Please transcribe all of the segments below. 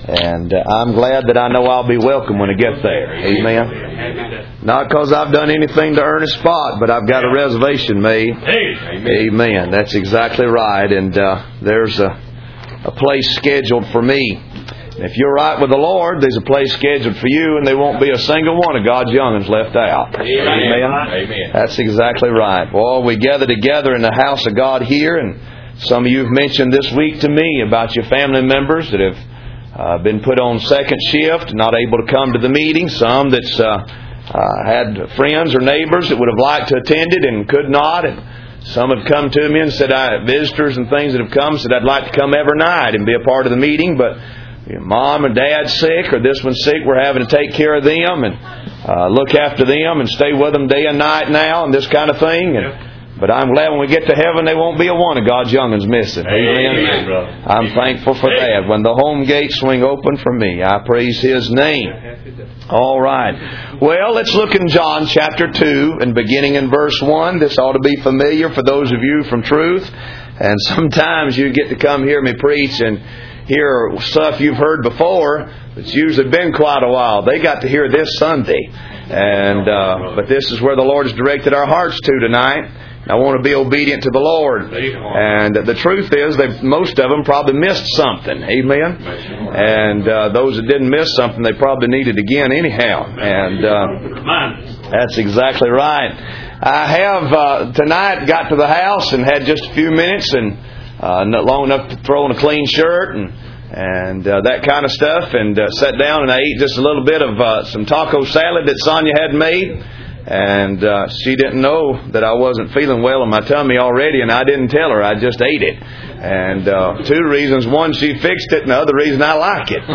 And I'm glad that I know I'll be welcome when I get there. Amen. Not because I've done anything to earn a spot, but I've got a reservation made. Amen. That's exactly right. And there's a place scheduled for me. If you're right with the Lord, there's a place scheduled for you, and there won't be a single one of God's young'uns left out. Amen. That's exactly right. Well, we gather together in the house of God here, and some of you have mentioned this week to me about your family members that have been put on second shift, not able to come to the meeting. Some that's had friends or neighbors that would have liked to attend it and could not. And some have come to me and said, visitors and things that have come said, I'd like to come every night and be a part of the meeting, but Mom and Dad's sick, or this one's sick, we're having to take care of them and look after them and stay with them day and night now and this kind of thing. But I'm glad when we get to heaven, there won't be a one of God's young'uns missing. Amen. I'm thankful for that. When the home gates swing open for me, I praise His name. All right. Well, let's look in John chapter 2 and beginning in verse 1. This ought to be familiar for those of you from Truth. And sometimes you get to come hear me preach and hear stuff you've heard before. It's usually been quite a while. They got to hear this Sunday. And but this is where the Lord has directed our hearts to tonight. I want to be obedient to the Lord. And the truth is, most of them probably missed something. Amen? And those that didn't miss something, they probably need it again anyhow. And that's exactly right. I have tonight got to the house and had just a few minutes and not long enough to throw on a clean shirt and that kind of stuff, and sat down and I ate just a little bit of some taco salad that Sonia had made. And she didn't know that I wasn't feeling well in my tummy already, and I didn't tell her. I just ate it. And two reasons. One, she fixed it, and the other reason, I like it.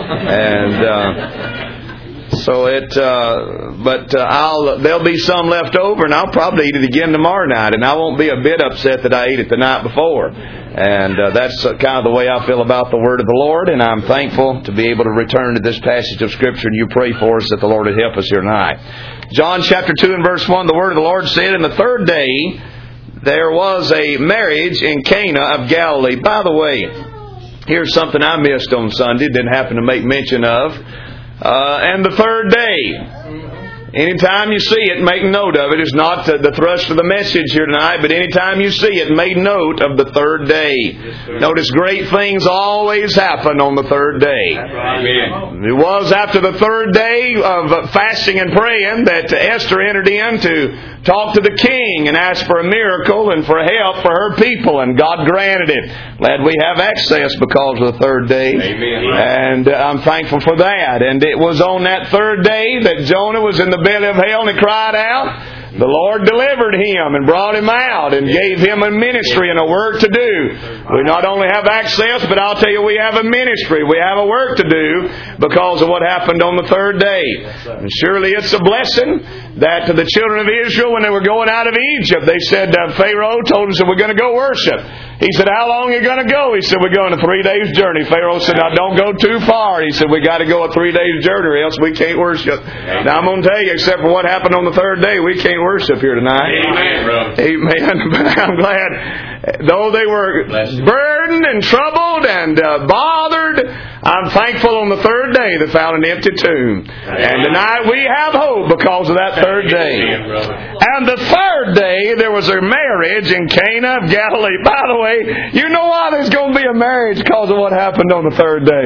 And so there'll be some left over, and I'll probably eat it again tomorrow night, and I won't be a bit upset that I ate it the night before. And that's kind of the way I feel about the Word of the Lord, and I'm thankful to be able to return to this passage of Scripture, and you pray for us that the Lord would help us here tonight. John chapter 2 and verse 1, the Word of the Lord said, "And the third day there was a marriage in Cana of Galilee." By the way, here's something I missed on Sunday, didn't happen to make mention of. And the third day. Anytime you see it, make note of it. It's not the thrust of the message here tonight, but anytime you see it, make note of the third day. Notice great things always happen on the third day. Amen. It was after the third day of fasting and praying that Esther entered in to talk to the king and ask for a miracle and for help for her people, and God granted it. Glad we have access because of the third day. Amen. And I'm thankful for that. And it was on that third day that Jonah was in the belly of hell and he cried out. The Lord delivered him and brought him out and gave him a ministry and a work to do. We not only have access, but I'll tell you, we have a ministry. We have a work to do because of what happened on the third day. And surely it's a blessing that to the children of Israel, when they were going out of Egypt, they said, Pharaoh told us that we're going to go worship. He said, how long are you going to go? He said, we're going a 3 days journey. Pharaoh said, now don't go too far. He said, we got to go a 3 days journey or else we can't worship. Now I'm going to tell you, except for what happened on the third day, we can't worship here tonight. Amen, brother. Amen. But I'm glad, though they were burdened and troubled and bothered, I'm thankful on the third day they found an empty tomb. And tonight we have hope because of that third day. And the third day there was a marriage in Cana of Galilee. By the way, you know why there's going to be a marriage? Because of what happened on the third day.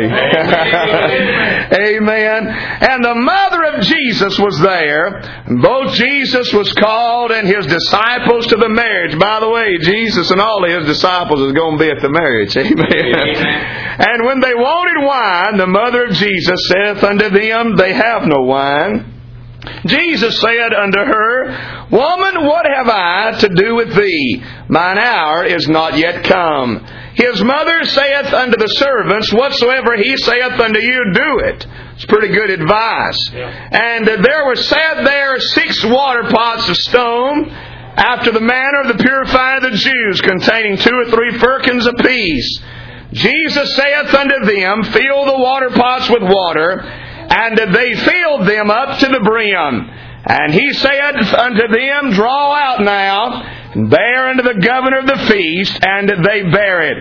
Amen. And the mother of Jesus was there. Both Jesus was called and His disciples to the marriage. By the way, Jesus and all of His disciples is going to be at the marriage. Amen. And when they wanted wine, the mother of Jesus saith unto them, they have no wine. Jesus said unto her, Woman, what have I to do with thee? Mine hour is not yet come. His mother saith unto the servants, Whatsoever he saith unto you, do it. It's pretty good advice. And there were set there 6 water pots of stone, after the manner of the purifying of the Jews, containing 2 or 3 firkins apiece. Jesus saith unto them, Fill the water pots with water. And they filled them up to the brim. And He said unto them, Draw out now, and bear unto the governor of the feast. And they bare it.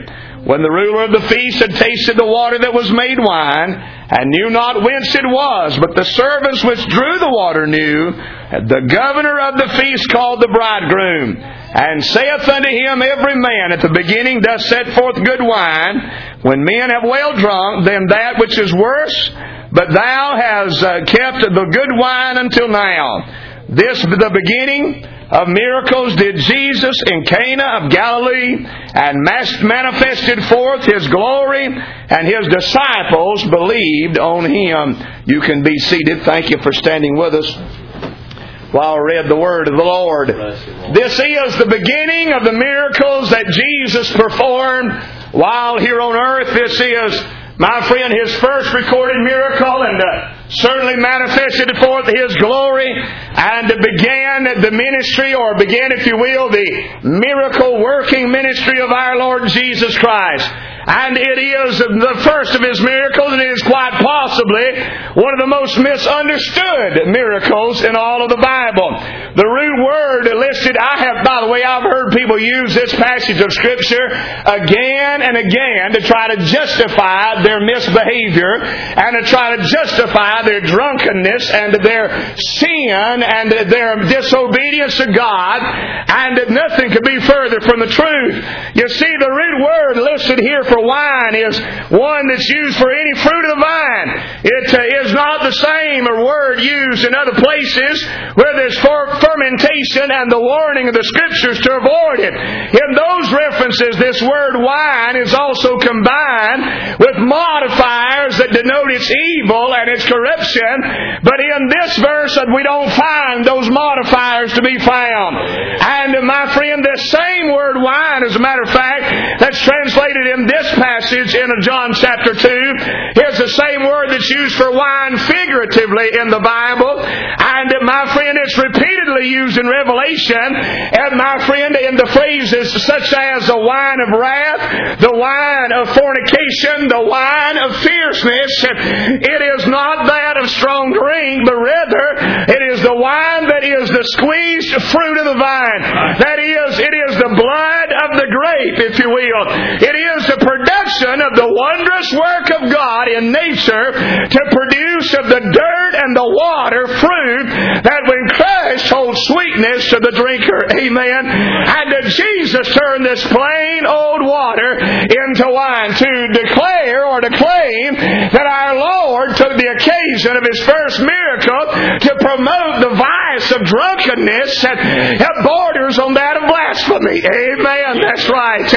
When the ruler of the feast had tasted the water that was made wine, and knew not whence it was, but the servants which drew the water knew, the governor of the feast called the bridegroom, and saith unto him, Every man at the beginning doth set forth good wine. When men have well drunk, then that which is worse, but thou hast kept the good wine until now. This the beginning of miracles did Jesus in Cana of Galilee, and manifested forth His glory, and His disciples believed on Him. You can be seated. Thank you for standing with us while I read the Word of the Lord. This is the beginning of the miracles that Jesus performed while here on earth. This is, my friend, His first recorded miracle, and certainly manifested forth His glory, and began the ministry, or began, if you will, the miracle working ministry of our Lord Jesus Christ. And it is the first of His miracles, and it is quite possibly one of the most misunderstood miracles in all of the Bible. The root word listed, I've heard people use this passage of Scripture again and again to try to justify their misbehavior, and to try to justify their drunkenness and their sin and their disobedience to God, and that nothing could be further from the truth. You see, the root word listed here for wine is one that's used for any fruit of the vine. It is not the same word used in other places where there's fermentation and the warning of the Scriptures to avoid it. In those references, this word wine is also combined with modifiers that denote its evil and its corruption. But in this verse, we don't find those modifiers to be found. And my friend, this same word wine, as a matter of fact, that's translated in this passage in John chapter 2, is the same word that's used for wine figuratively in the Bible. And my friend, it's repeatedly used in Revelation, and my friend, in the phrases such as the wine of wrath, the wine of fornication, the wine of fierceness. It is not that of strong drink, but rather it is the wine that is the squeezed fruit of the vine. That is, it is the blood of the grape, if you will. It is the production of the wondrous work of God in nature to produce of the dirt and the water fruit that when crushed holds sweetness to the drinker. Amen. And Jesus turned this plain old water into wine to declare or to claim that our Lord took the occasion of His first miracle to promote the vice of drunkenness that borders on that of blasphemy. Amen. That's right.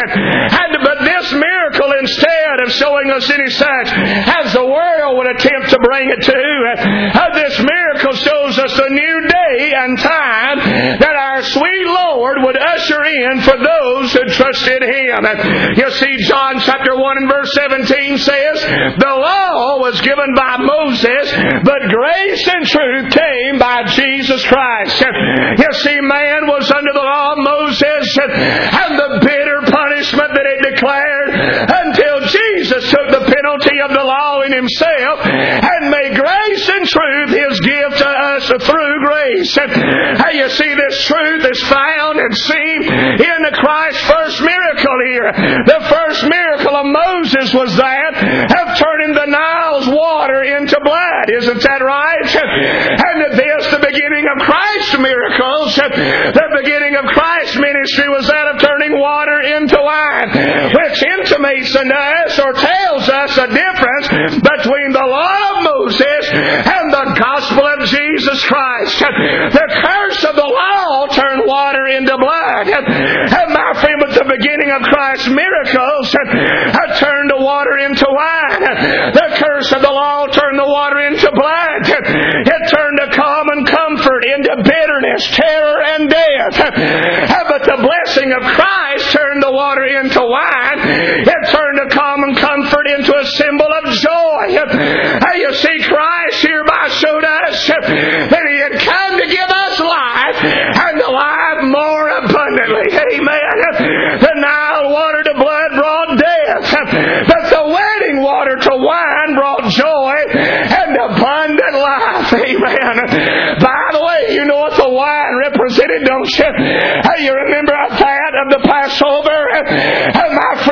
But this miracle, instead of showing us any such as the world would attempt to bring it to, this miracle shows us a new day and time that our sweet Lord would usher in for those who trusted Him. You see, John chapter 1 and verse 17 says, the law was given by Moses, but grace and truth came by Jesus Christ. You see, man was under the law of Moses and the bitter punishment that it declared, until Jesus took the penalty of the law in Himself and made grace and truth His gift to us through grace. You see, this truth is found and seen in the Christ's first miracle here. The first miracle of Moses was that of turning the Nile's water into blood. Isn't that right? And this, the beginning of Christ's miracles, the beginning of Christ's ministry was that of turning water into wine, which intimates to us or tells us the difference between the law of Moses and the gospel of Jesus Christ. The curse of the law turned water into blood. And my friend, with the beginning of Christ's miracles, turned the water into wine. The curse of the law turned the water into blood. It turned the common comfort into bitterness, terror, and death. But the blessing of Christ turned the water into wine. It turned the common comfort into a symbol of joy. You see, Christ hereby showed us that He had come to give us life, and the life more abundantly. Amen. The Nile water to blood brought death, but the wedding water to wine brought joy and abundant life. Amen. By the way, you know what the wine represented, don't you? You remember that of the Passover, my friend, and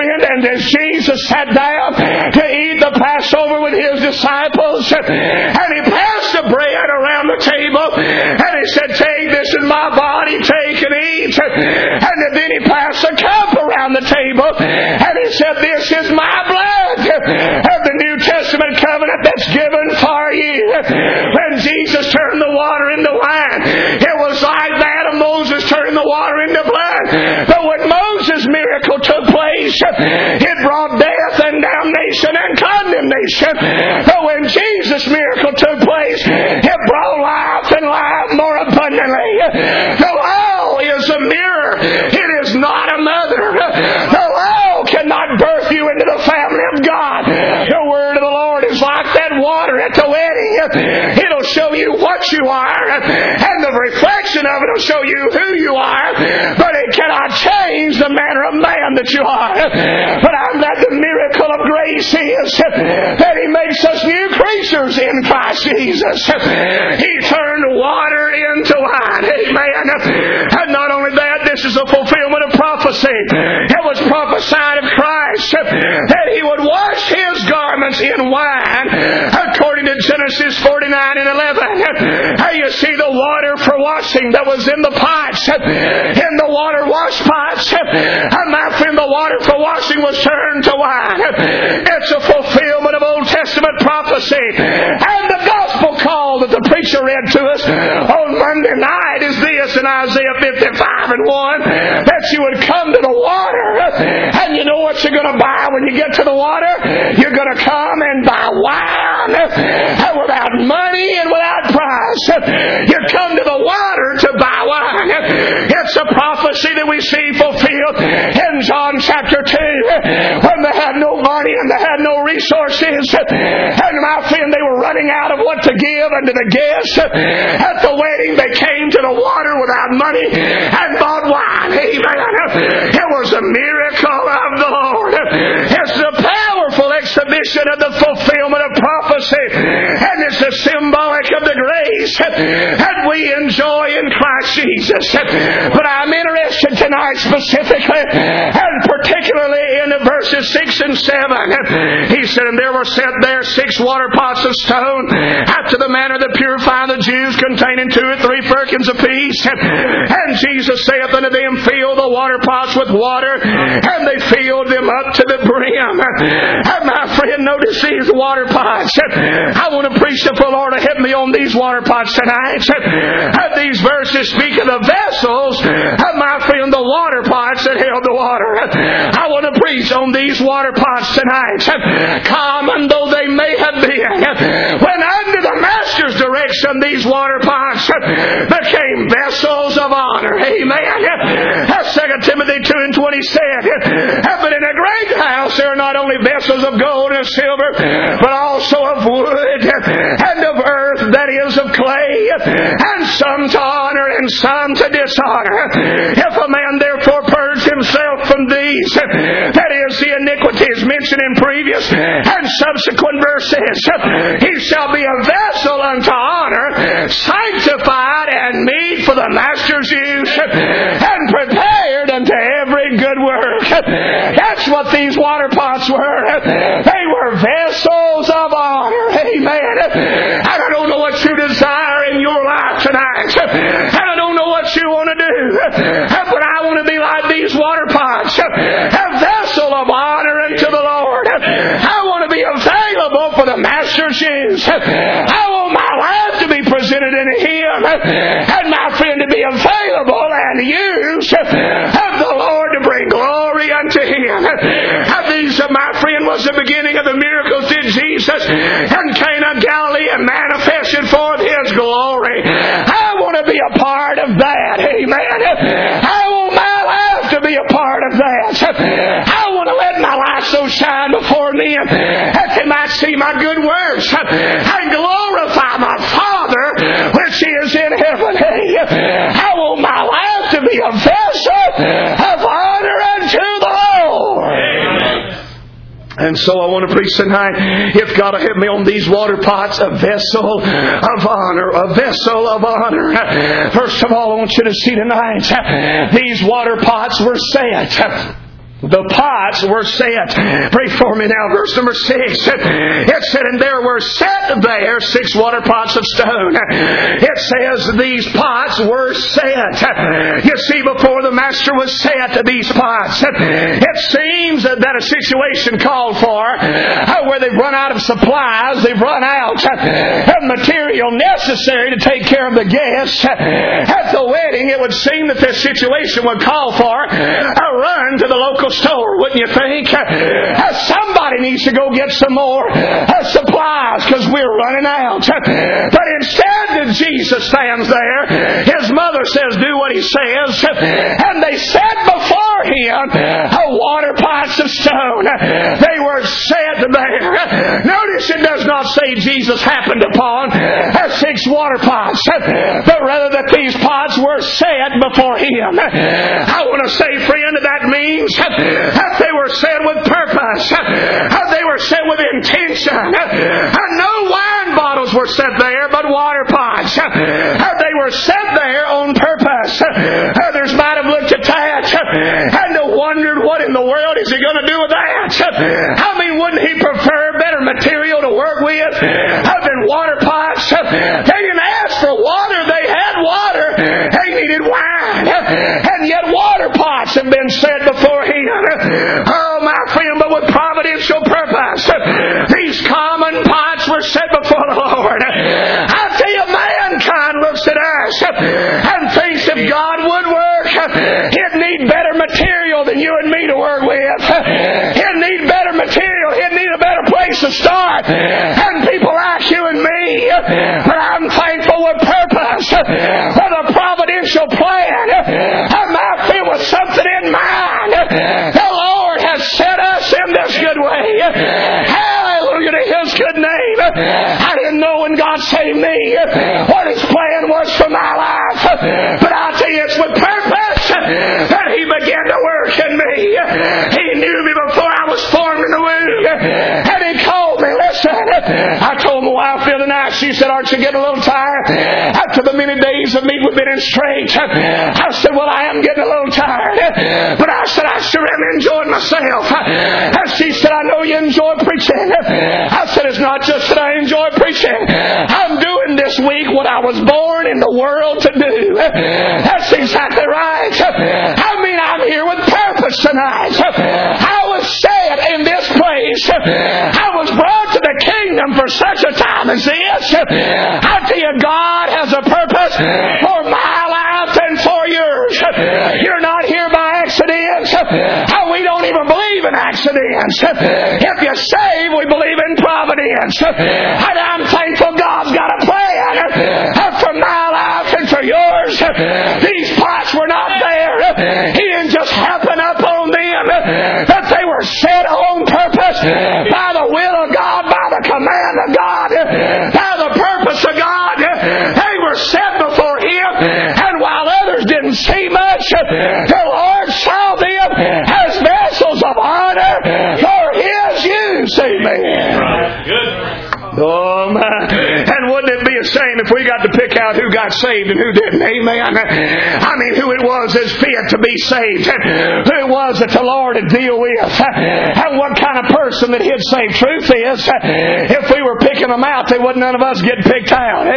as Jesus sat down to eat the Passover with His disciples, and He passed the bread around the table, and He said, "Take, this is my body, take and eat." And then He passed the cup around the table, and He said, "This is my blood of the New Testament covenant that's given for you." When Jesus turned the water into wine, it was like that of Moses turning the water into blood. But when Moses' miracle took place, it brought death and damnation and condemnation. But when Jesus' miracle took place, it brought life and life more abundantly. The law is a mirror. It is not a mother. The law cannot birth you into the family of God. The word of the Lord is like that water at the wedding. It'll show you what you are, and the reflection of it will show you who you are, but it cannot change the manner of man that you are. But I'm glad the miracle of grace is that He makes us new creatures in Christ Jesus. He turned water into wine. Amen. And not only that, this is a fulfillment of prophecy. It was prophesied of Christ that He would wash His garments in wine, according to Genesis 49 and 11. How you see the water for washing that was in the pots, in the water wash pots, and my friend, the water for washing was turned to wine. It's a fulfillment of Old Testament prophecy. And the gospel call that the preacher read to us on Monday night is this in Isaiah 55 and 1, that you would come to the water, and you know what you're going to buy when you get to the water? You're going to come and buy wine without money and without price. You come to the water to buy wine. It's a prophecy that we see fulfilled in John chapter 2, when they had no money and they had no resources, and my friend, they were running out of what to give unto the guests. At the wedding, they came to the water without money and bought wine. Amen. It was a miracle of the Lord. It's the powerful exhibition of the fulfillment of prophecy, and it's the symbolic of the grace that we enjoy in Christ Jesus. But I'm interested tonight specifically and particularly in verses 6 and 7. He said, "And there were set there 6 water pots of stone, after the manner that purify the Jews, containing 2 or 3 firkins apiece. And Jesus saith unto them, Fill the water pots with water. And they filled them up to the brim." And my friend, notice these water pots. I want to preach the Lord to help me on these water pots tonight. These verses speak of the vessels, my friend, the water pots that held the water. I want to preach on these water pots tonight. Common though they may have been, when under the Master's direction, these water pots became vessels of honor. Amen. As 2 Timothy 2 and 20 said, "But in a great house there are not only vessels of gold and silver, but also of wood and of earth, that is of clay, and some to honor and some to dishonor. If a man therefore purge himself from these," that is the iniquities mentioned in previous and subsequent verses, "he shall be a vessel unto honor, sanctified and meet for the Master's use, and prepared unto every good work." That's what these water pots were. They were vessels of honor. Amen. And I don't know what you desire in your life tonight. And I don't know what you want to do. But I want to be like these water pots, a vessel of honor unto the Lord. I want to be available for the Master's use. I want my life to be presented in Him, and my friend to be available and used of the Lord to bring glory unto Him. These, my friend, was the beginning of the miracles that Jesus in Cana of Galilee and manifested forth His glory. I want to be a part of that. Amen. I want my life to be a part of that. I want to let my life so shine before them that they might see my good works and glorify my Father which is in heaven. I want my life to be a vessel of honor unto the Lord. Amen. And so I want to preach tonight, if God will help me on these water pots, a vessel of honor, a vessel of honor. First of all, I want you to see tonight, these water pots were set The pots were set. Pray for me now. Verse number 6. It said, and there were set there 6 water pots of stone. It says these pots were set. You see, before the master was set these pots, it seems that a situation called for where they've run out of supplies, they've run out of material necessary to take care of the guests at the wedding. It would seem that this situation would call for a run to the local store, wouldn't you think? Somebody needs to go get some more supplies because we're running out. But instead, Jesus stands there. His mother says, do what he says. And they set before him water pots of stone. They were set there. Notice it does not say Jesus happened upon 6 water pots, but rather that these pots were set before him. I want to say, friend, that means that they were set with purpose. They were set with intention. No wine bottles were set there, but water pots. They were set there on purpose. Others might have looked at that and wondered, what in the world is he going to do with that? I mean, wouldn't he prefer better material to work with than water pots? They didn't ask for water. They had water. They needed wine. And yet water pots have been set before him. Oh, my friend, but with providential purpose. These common pots were set before the Lord. I tell you, mankind looks at us and thinks if God would work, he'd need better material than you and me to work with. He'd need better material. He'd need a better place to start. And people like you and me. But I'm thankful with purpose, with a providential plan. My friend, with something in mind. The Lord has set us in this good way. Hallelujah to His good name. I didn't know when God saved me what His plan was for my life. But I'll tell you, it's with purpose that He began to work in me. He knew me before I was formed in the womb. And He called me. Listen, I told my wife the other night, she said, aren't you getting a little tired? After the many days of me, we've been in straight. I said, well, I am getting a little tired. But I said, I sure am enjoying myself. And she said, I know you enjoy preaching. I said, it's not just that I enjoy preaching. I'm doing this week what I was born in the world to do. That's exactly right. I mean, I'm here with purpose tonight. I was set in this place. I was brought to the kingdom for such a time as this. I tell you, God has a purpose for my life and for yours. You're not here by accident. We don't even believe in accidents. If you're saved, we believe in providence. And I'm thankful God's got a plan for my life and for yours. These pots were not there. He didn't just happen up on them, but they were set on purpose by the will of God, by the command of God, by the purpose of God. They were set before Him, and while others didn't see much, the Lord saw them as vessels of honor for His use. Amen. Good. Oh, my. And wouldn't it be a shame if we got to pick out who got saved and who didn't? Amen. I mean, who it was that's fit to be saved. Who it was that the Lord would deal with. And what kind of person that He'd save. Truth is, if we were picking them out, they wouldn't none of us get picked out.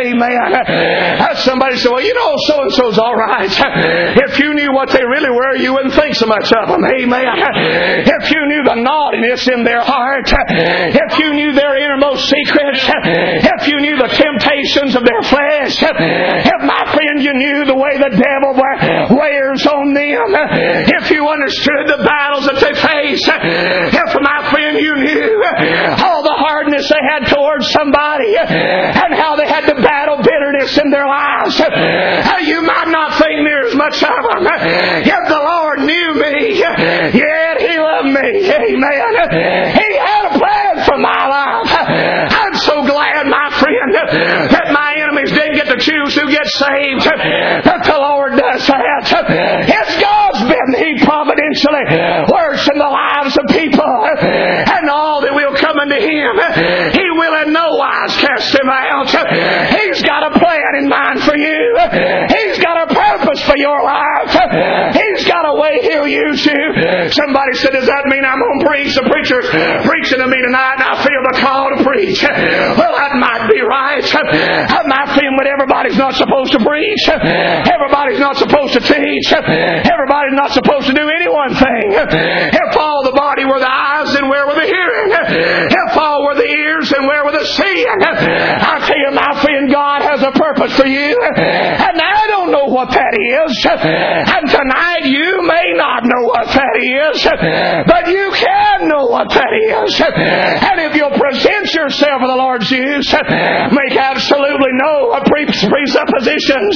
Amen. Somebody said, well, you know, so-and-so's all right. If you knew what they really were, you wouldn't think so much of them. Amen. If you knew the naughtiness in their heart, if you knew their innermost secret, if you knew the temptations of their flesh, if, my friend, you knew the way the devil wears on them, if you understood the battles that they face, if, my friend, you knew all the hardness they had towards somebody and how they had to battle bitterness in their lives, you might not think near as much of them. Yet the Lord knew me, yet He loved me. Amen. He had a plan for my life. I'm so glad, my friend, that my enemies didn't get to choose who gets saved, but the Lord does that. It's God's been. He providentially works in the lives of people, and all that will come unto Him, He will in no wise cast them out. He's got a plan in mind for you. He's got a purpose for your life. He's got a way He'll use you. Somebody said, does that mean I'm going to preach? The preacher's preaching to me tonight and I feel the call to preach. Well, that might be right. I might feel that everybody's not supposed to preach. Everybody's not supposed to teach. Everybody's not supposed to do any one thing. If all the body were the eyes, then where were the hearing? If all were the ears, then where were the seeing? I tell you, my friend, God has a purpose for you. And I don't know what that is. And tonight you may not know what that is. But you can know what that is. And if you'll present yourself for the Lord's use, make absolutely no presuppositions.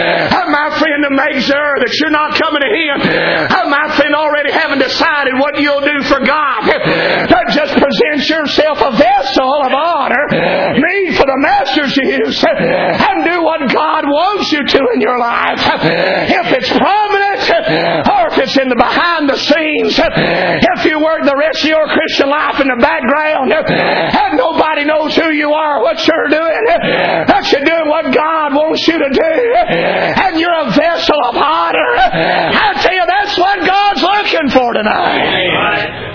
My friend, to make sure that you're not coming to Him. My friend, already having decided what you'll do for God. But just present yourself a vessel of honor, made for the Master's use, and do what God wants you to in your life. If it's prominent, or if it's in the behind the scenes, if you work the rest of your Christian life in the background, and nobody knows who you are, what you're doing, but you're doing what God wants you to do, and you're a vessel of honor, I tell you, that's what God's looking for tonight.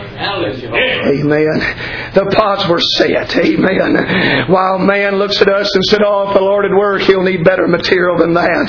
Amen. The pots were set. Amen. While man looks at us and said, oh, if the Lord would work, He'll need better material than that.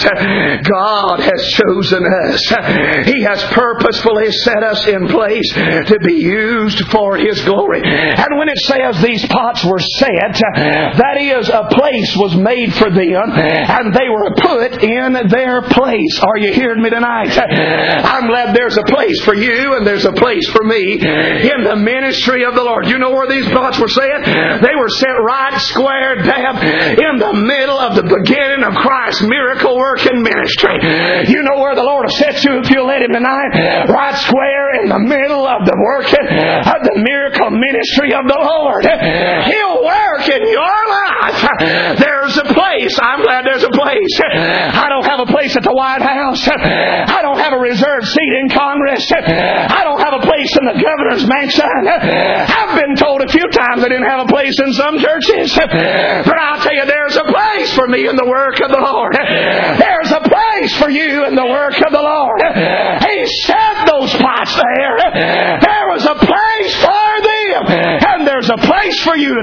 God has chosen us. He has purposefully set us in place to be used for His glory. And when it says these pots were set, that is, a place was made for them, and they were put in their place. Are you hearing me tonight? I'm glad there's a place for you, and there's a place for me in the ministry of the Lord. You know where these pots were set? They were set right square dab in the middle of the beginning of Christ's miracle working ministry. You know where the Lord will set you if you'll let Him tonight? Right square in the middle of the working of the miracle ministry of the Lord. He'll work in your life. There's a place. I'm glad there's a place. I don't have a place at the White House. I don't have a reserved seat in Congress. I don't have a place in the governor's mansion. I've been told a few times I didn't have a place in some churches. But I'll tell you, there's a place for me in the work of the Lord. There's a place for you in the work of the Lord. He set those pots there. There was a place for them. And there's a place for you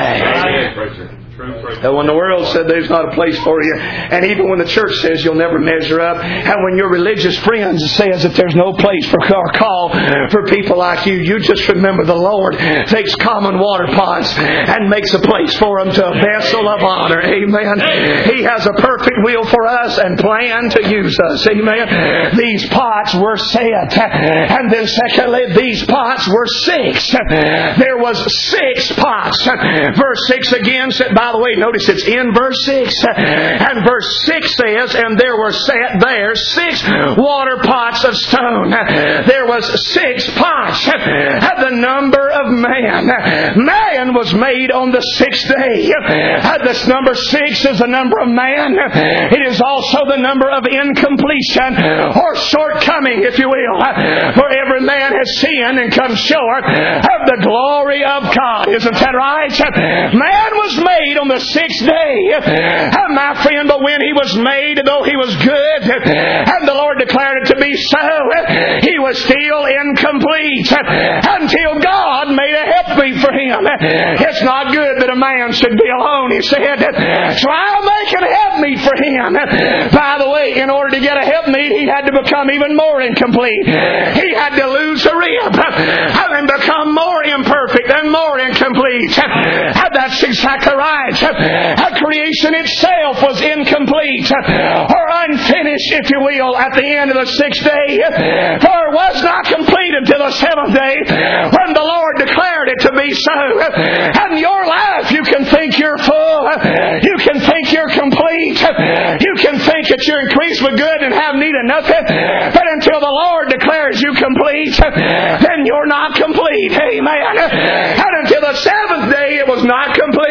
tonight. And when the world said there's not a place for you, and even when the church says you'll never measure up, and when your religious friends says that there's no place for or call for people like you, you just remember the Lord takes common water pots and makes a place for them to a vessel of honor. Amen. He has a perfect will for us and plan to use us. Amen. These pots were set. And then secondly, these pots were six. There was 6 pots. Verse 6 again said, by the way, notice it's in verse 6. And verse 6 says, and there were set there 6 water pots of stone. There was 6 pots at the number of man. Man was made on the 6th day. This number 6 is the number of man. It is also the number of incompletion or shortcoming, if you will. For every man has sinned and come short of the glory of God. Isn't that right? Man was made on the 6th day. My friend, but when he was made, though he was good, and the Lord declared it to be so, he was still incomplete until God made a helpmeet for him. It's not good that a man should be alone, he said. So I'll make a helpmeet for him. By the way, in order to get a helpmeet, he had to become even more incomplete. He had to lose a rib and become more imperfect and more incomplete. That's exactly right. Creation itself was incomplete or unfinished, if you will, at the end of the 6th day. For it was not completed till the 7th day when the Lord declared it to be so. And your life, you can think you're full. You can think you're complete. You can think that you're increased with good and have need of nothing. But until the Lord declares you complete, then you're not complete. Amen. And until the 7th day, it was not complete.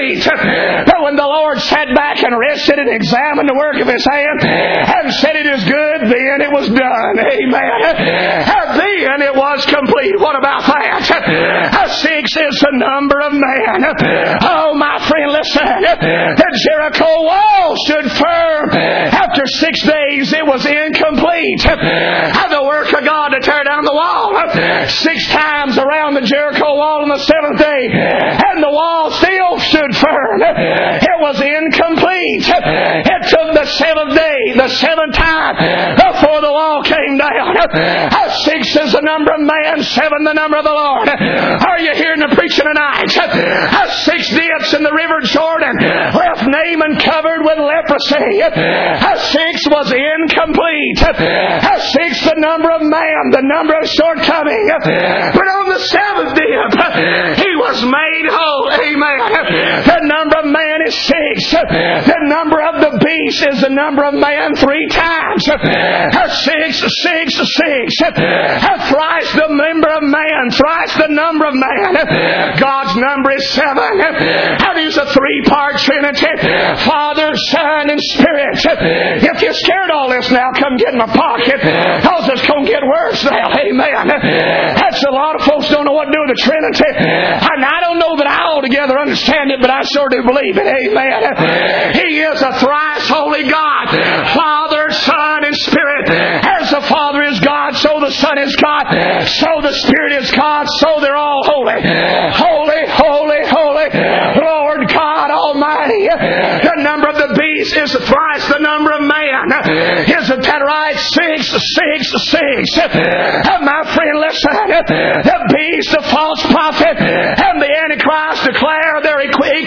complete. But when the Lord sat back and rested and examined the work of His hand and said it is good, then it was done. Amen. Then it was complete. What about that? 6 is the number of man. Oh, my friend, listen. The Jericho wall stood firm. After 6 days, it was incomplete. The work of God to tear down the wall. 6 times around the Jericho wall on the 7th day, and the wall still stood firm. It was incomplete. It took the 7th day, the 7th time, before the wall came down. 6 is the number of man, 7 the number of the Lord. Are you hearing the preaching tonight? 6 dips in the river Jordan left Naaman covered with leprosy. 6 was incomplete. 6 the number of man, the number of shortcoming. But on the 7th dip, he was made whole. Amen. The number of man is 6. The number of the beast is the number of man 3 times. 6, 6, 6. Thrice the number of man, thrice the number of man. God's number is 7. And He's a 3-part Trinity: Father, Son, and Spirit. If you're scared of all this now, come get in my pocket, because it's going to get worse now. Amen. That's a lot of folks don't know what to do with the Trinity. And I don't know that I altogether understand it, but I sure do believe it. Amen. He is a thrice holy God: Father, Son, and Spirit. As the Father is God, so the Son is God, so the Spirit is God, so they're all holy. Holy, holy, holy, Lord God Almighty. The number of the beast is thrice the number of man. Isn't that right? 6, 6, 6. My friend, listen. The beast, the false prophet, and the Antichrist declare their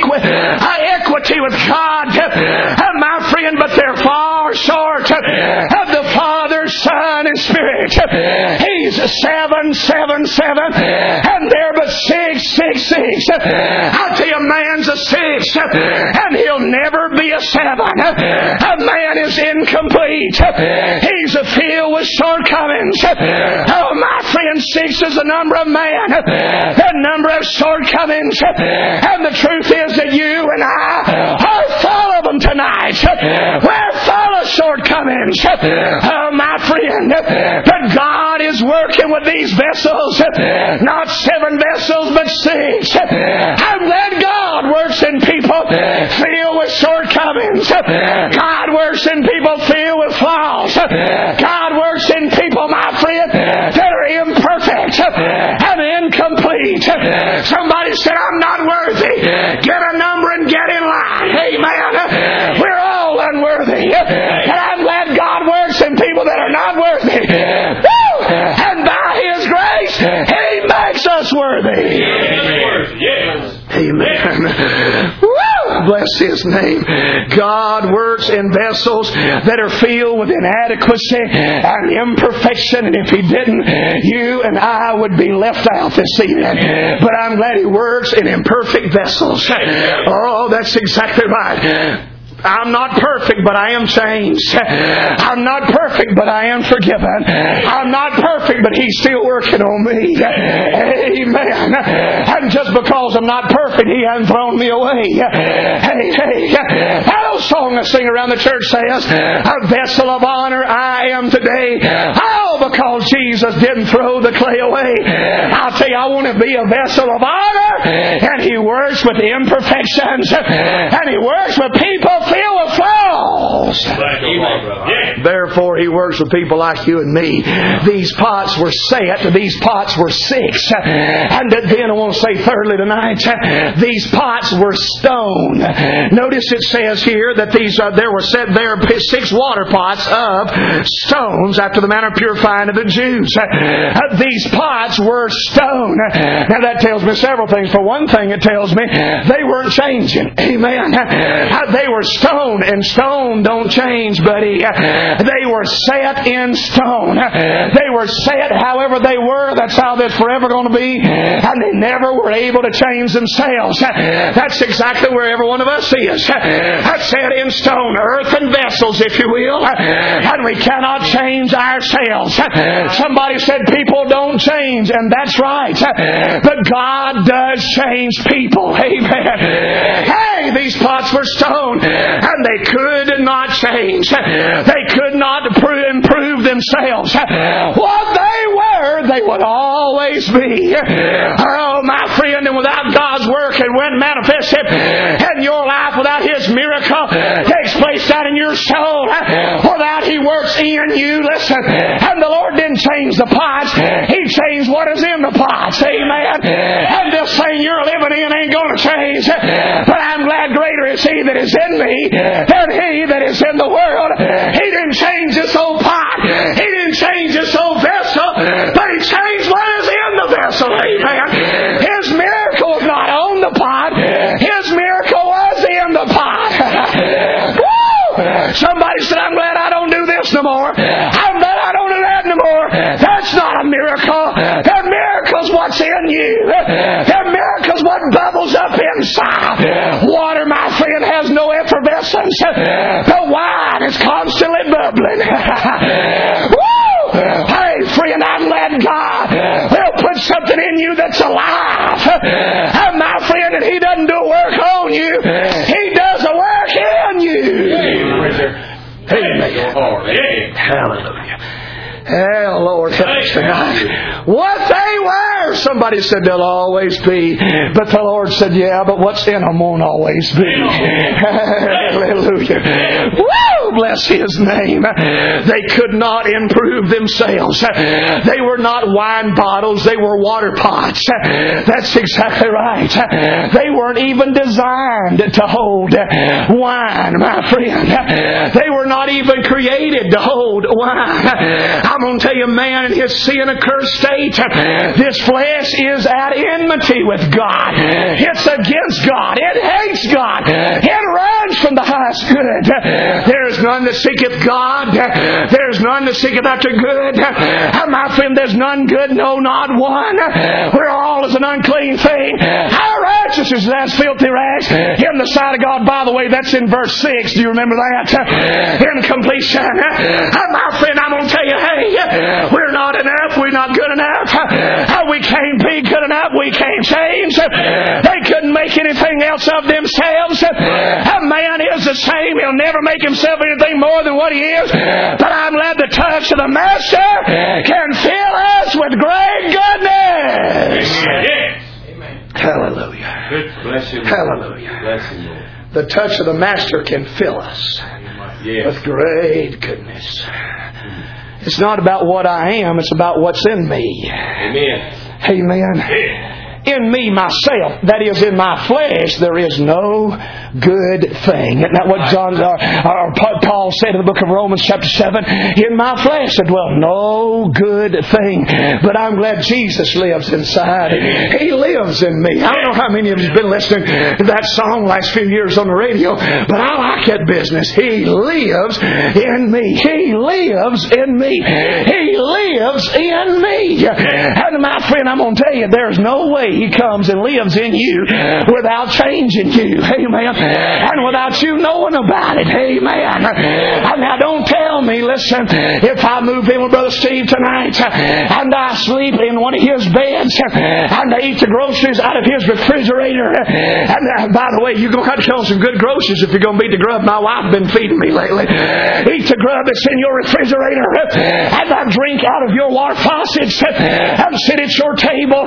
equity with God. My friend, but they're far short of the Father, Son, and Spirit. He's 7, 7, 7, and they're but 6, 6, 6. I tell you, man's a 6, and he'll never be a 7. A man is incomplete. He's filled with shortcomings. Oh, my friend, 6 is the number of man, the number of shortcomings. And the truth is that you and I are full of them tonight. We're full of shortcomings. Oh, my friend, but God is working with these vessels. Not 7 vessels, but 6. I'm glad God works in people filled with shortcomings. God works in people filled with flaws. God works in people, my friend, that are imperfect and incomplete. Somebody said, I'm not worthy. Get a number and get in line. Amen. We're all unworthy. And I'm glad God works in people that are not worthy. Woo! And by His grace, He makes us worthy. Amen. Woo! Bless His name. God works in vessels that are filled with inadequacy and imperfection. And if He didn't, you and I would be left out this evening. But I'm glad He works in imperfect vessels. Oh, that's exactly right. I'm not perfect, but I am changed. I'm not perfect, but I am forgiven. I'm not perfect, but He's still working on me. Amen. And just because I'm not perfect, He hasn't thrown me away. Hey. That old song I sing around the church says, a vessel of honor I am today. Oh, because Jesus didn't throw the clay away. I'll tell you, I want to be a vessel of honor. And He works with imperfections. And He works with people filled with flaws. Therefore, He works with people like you and me. These pots were set. These pots were 6. And then I want to say thirdly tonight, these pots were stone. Notice it says here that there were set there 6 water pots of stones after the manner of purifying of the Jews. These pots were stone. Now that tells me several things. For one thing, it tells me they weren't changing. Amen. They were stone, and stone don't don't change, buddy. They were set in stone. They were set however they were. That's how they're forever going to be. And they never were able to change themselves. That's exactly where every one of us is. That's set in stone. Earthen vessels, if you will. And we cannot change ourselves. Somebody said people don't change, and that's right. But God does change people. Amen. Hey, these pots were stone, and they could not change. They could not improve themselves. What they would always be. Oh, my friend, and without God's work and when manifested in your life, without His miracle takes place down in your soul, without He works in you, listen, and the Lord didn't change the pots, He changed what is in the pots. Amen. And this thing you're living in ain't going to change. But I'm glad greater is He that is in me than he that is in the world. He didn't change this old pot. He didn't change this old vessel, but He changed what is in the vessel. Amen. His miracle was not on the pot. His miracle was in the pot. Woo! Somebody said, I'm glad I don't do this no more. I'm glad I don't do that no more. That's not a miracle. The miracle's what's in you. The miracle's what bubbles up inside. Water, my friend, has no effervescence. The wine is constantly bubbling. Woo! Hey, friend, I'm glad God will put something in you that's alive. And my friend, and He doesn't do a work on you. He does a work in you. Amen. Hallelujah. Oh, Lord, help us tonight. What they were, somebody said they'll always be. But the Lord said, yeah, but what's in them won't always be. Hallelujah. Woo! Bless His name. They could not improve themselves. They were not wine bottles. They were water pots. That's exactly right. They weren't even designed to hold wine, my friend. They were not even created to hold wine. I'm going to tell you, man, in his sin-accursed state, this flesh is at enmity with God. It's against God. It hates God. It runs from the highest good. There is none that seeketh God. There is none that seeketh after good. And my friend, there's none good, no, not one. We're all as an unclean thing. Our righteousness is as filthy rags in the sight of God. By the way, that's in verse 6. Do you remember that? In completion. And my friend, I'm going to tell you, hey, we're not enough. We're not good enough. We can't be good enough. We can't change. They couldn't make anything else of themselves. A man is the same. He'll never make himself anything more than what he is. But I'm glad the touch of the Master can fill us with great goodness. Amen. Hallelujah. Bless you. Hallelujah. Bless you, Lord. The touch of the Master can fill us with great goodness. It's not about what I am, it's about what's in me. Amen. Amen. In me, myself, that is, in my flesh, there is no good thing. Isn't that what Paul said in the book of Romans chapter 7? In my flesh there dwell no good thing. But I'm glad Jesus lives inside. He lives in me. I don't know how many of you have been listening to that song last few years on the radio, but I like that business. He lives in me. He lives in me. He lives in me. And my friend, I'm going to tell you, there's no way He comes and lives in you without changing you. Amen. And without you knowing about it. Amen. And now don't tell me, listen, if I move in with Brother Steve tonight and I sleep in one of his beds and I eat the groceries out of his refrigerator, and by the way, you're going to have to kill some good groceries if you're going to beat the grub my wife's been feeding me lately. Eat the grub that's in your refrigerator and I drink out of your water faucets and sit at your table.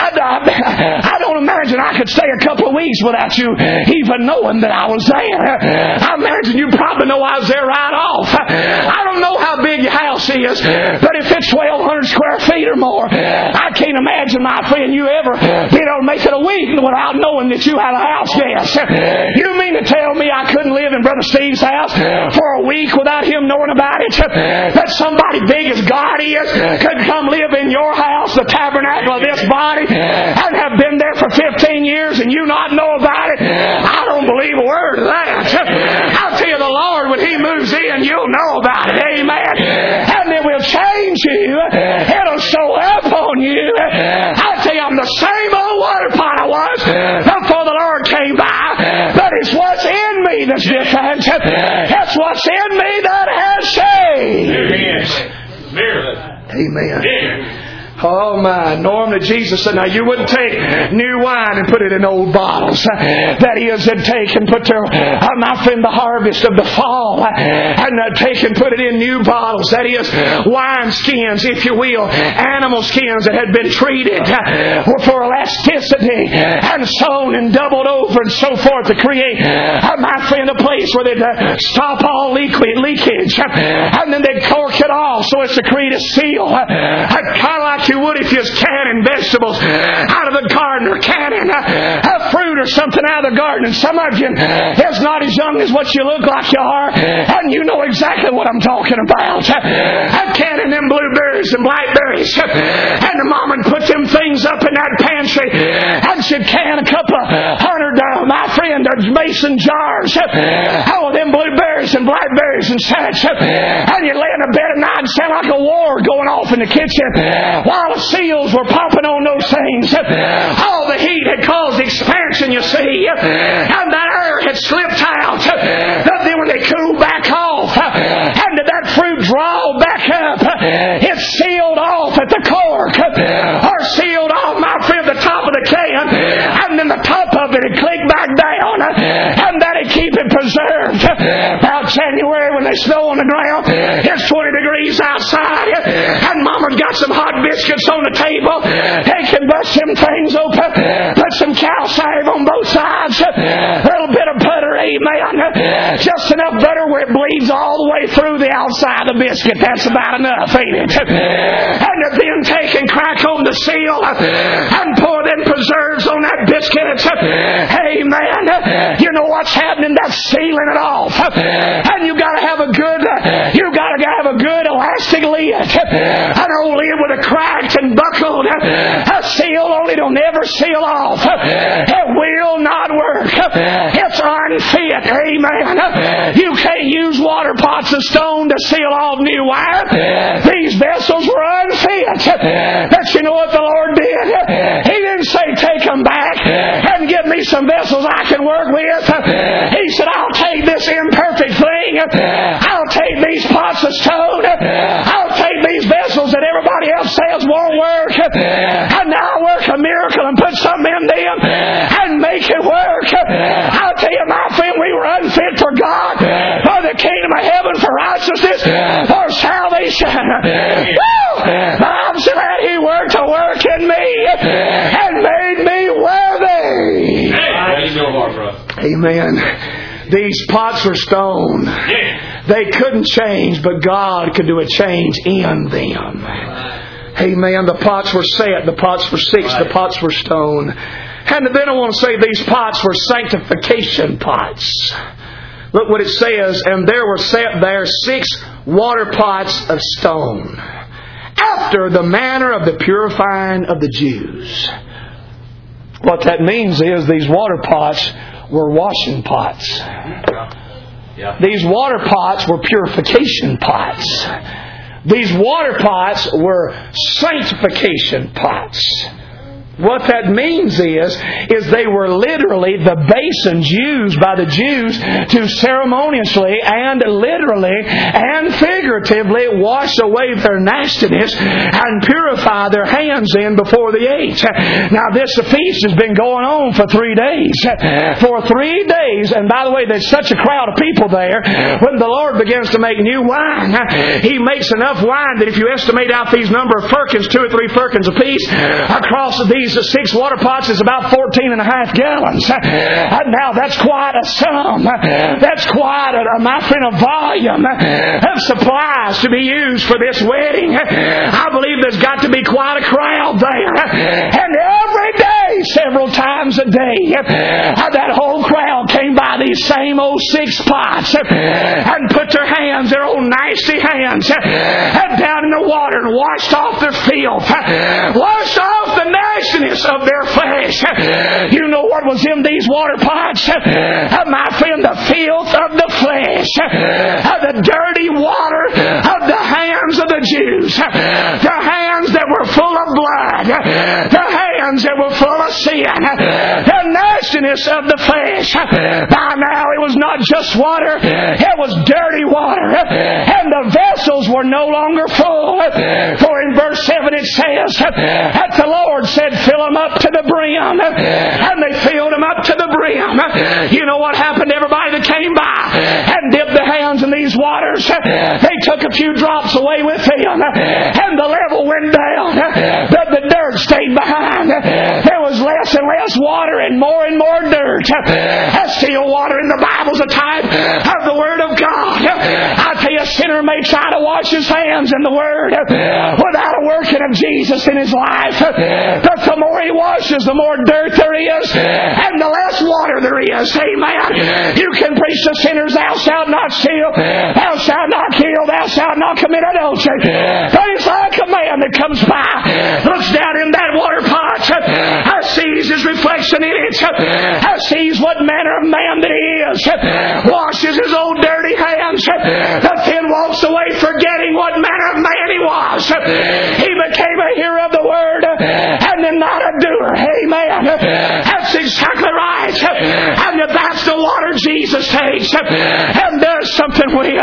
I don't imagine I could stay a couple of weeks without you even knowing that I was there. I imagine you probably know I was there right off. I don't know how big your house is, but if it's 1,200 square feet or more, I can't imagine, my friend, you ever being able to make it a week without knowing that you had a house guest. You mean to tell me I couldn't live in Brother Steve's house for a week without him knowing about it? That somebody big as God is could come live in your house, the tabernacle of this body, and have been there for 15 years and you not know about it? I don't believe a word of that. I'll tell you, the Lord when He moves in, you'll know about it. Amen. And it will change you. It'll show up on you. I tell you, I'm the same old water pot I was before the Lord came by. But it's what's in me that's different. It's what's in me that has changed. Amen. Oh my, Norm, that Jesus said, now you wouldn't take new wine and put it in old bottles. That is, they'd take and put their, my friend, the harvest of the fall, and take and put it in new bottles. That is, wine skins, if you will, animal skins that had been treated for elasticity and sewn and doubled over and so forth to create, my friend, a place where they'd stop all leakage, and then they'd cork it off so as to create a seal. Kind of like you would if you was canning vegetables out of the garden, or canning fruit or something out of the garden. And some of you is not as young as what you look like you are, and you know exactly what I'm talking about. I'm canning them blueberries and blackberries, and the mom would put them things up in that pantry, and she'd can a couple of 100, my friend, mason jars, them blueberries and blackberries and such, and you'd lay in the bed at night and sound like a war going off in the kitchen while the seals were popping on those things. All the heat had caused expansion, you see, and that air had slipped out. But then when they cooled back off, and that fruit draw back up, it sealed off at the cork, or sealed off, my friend, the top of the can, and then the top of it had clicked back down, and that'd keep it preserved. About January, when they snow on the ground, it's 20 degrees outside, and Mama's got some hot biscuits on the table. They can bust them things open, put some cow salve on both sides, a little bit of butter, amen, just enough butter where it bleeds all the way through the outside of the biscuit. That's about enough, ain't it? And then take and crack on the seal and pour them preserves on that biscuit. Amen. You know what's happening? That's sealing it off. And you got to have a good elastic lid. An old lid with a cracked and buckled seal on it will never seal off. It will not work. It's unfit. Amen. You can't use water pots of stone to seal off new wine. These vessels were unfit. But you know what the Lord did? He didn't say take them back and give me some vessels I can work with. He said, I'll take this imperfect thing. I'll take these pots of stone. I'll take these vessels that everybody else says won't work, and I'll work a miracle and put something in them and make it work. I'll tell you, my friend, we were unfit for God, for the kingdom of heaven, for righteousness, for salvation. But I'm so glad He worked a work in me and made me worthy. Amen. These pots are stone. They couldn't change, but God could do a change in them. Amen. The pots were set, the pots were fixed, the pots were stone. And then I want to say these pots were sanctification pots. Look what it says, and there were set there 6 water pots of stone, after the manner of the purifying of the Jews. What that means is these water pots were washing pots. These water pots were purification pots. These water pots were sanctification pots. What that means is they were literally the basins used by the Jews to ceremoniously and literally and figuratively wash away their nastiness and purify their hands in before they ate. Now this feast has been going on for 3 days. For 3 days, and by the way, there's such a crowd of people there, when the Lord begins to make new wine, He makes enough wine that if you estimate out these number of firkins, 2 or 3 firkins apiece, across these 6 water pots is about 14.5 gallons. And now that's quite a sum. That's quite my friend, a volume of supplies to be used for this wedding. I believe there's got to be quite a crowd there. And every day, several times a day, that whole crowd came by by these same old 6 pots and put their hands, their old nasty hands, down in the water and washed off their filth, washed off the nastiness of their flesh. You know what was in these water pots? My friend, the filth of the flesh, the dirty water of the hands of the Jews, the hands that were full of blood, the hands that were full of sin, the nastiness of the flesh. By now it was not just water, it was dirty water, and the vessels were no longer full. For in verse 7 it says that the Lord said, fill them up to the brim, and they filled them up to the brim. You know what happened to everybody that came by and dipped their hands in these waters? They took a few drops away with them, and the level went down, but the dirt stayed behind. There was less and less water and more dirt. Still water in the Bible is a type of the Word of God. I tell you, a sinner may try to wash his hands in the Word without a working of Jesus in his life, but the more he washes, the more dirt there is and the less water there is. Amen. You can preach to sinners, thou shalt not steal, thou shalt not kill, thou shalt not commit adultery, but it's like a man that comes by, looks down in that water pot, sees his reflection in it, sees what manner of man that he is, washes his old dirty hands, but then walks away forgetting what manner of man he was. He became a hearer of the Word and then not a doer. Amen. That's exactly right. And that's the water Jesus takes and does something with.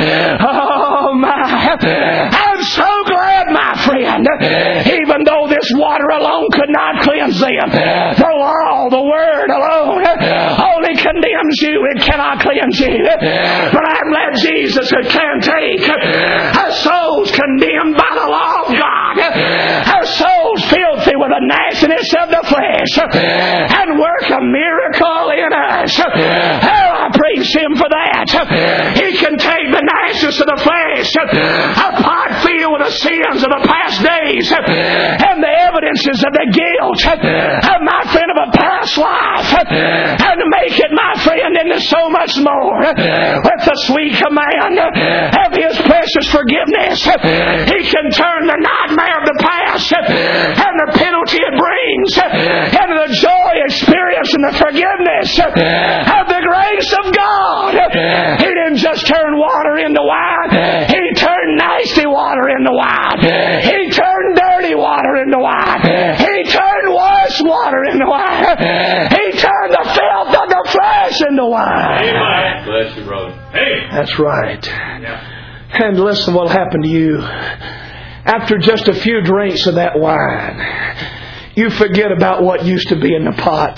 Oh my. I'm so glad, my friend, even though this water alone could not cleanse them, the law, the Word alone only condemns you. It cannot cleanse you. But I'm glad Jesus can take our souls condemned by the law of God, our souls filthy with the nastiness of the flesh, and work a miracle in us. Oh, I praise Him for that. He can take the nastiness of the flesh, a pot filled with the sins of the past days, and the evidences of the guilt of my friend of a past life, and make it, my friend, into so much more with the sweet command of His precious forgiveness. He can turn the nightmare of the past and the penalty it brings into the joy experience and the forgiveness of the grace of God. He didn't just turn water into wine. He turned nasty water into wine. He turned dirty water into wine. He turned worse water into wine. He turned the filth of the flesh into wine. Amen. Bless you, brother. Hey. That's right. Yeah. And listen what will happen to you. After just a few drinks of that wine, you forget about what used to be in the pot.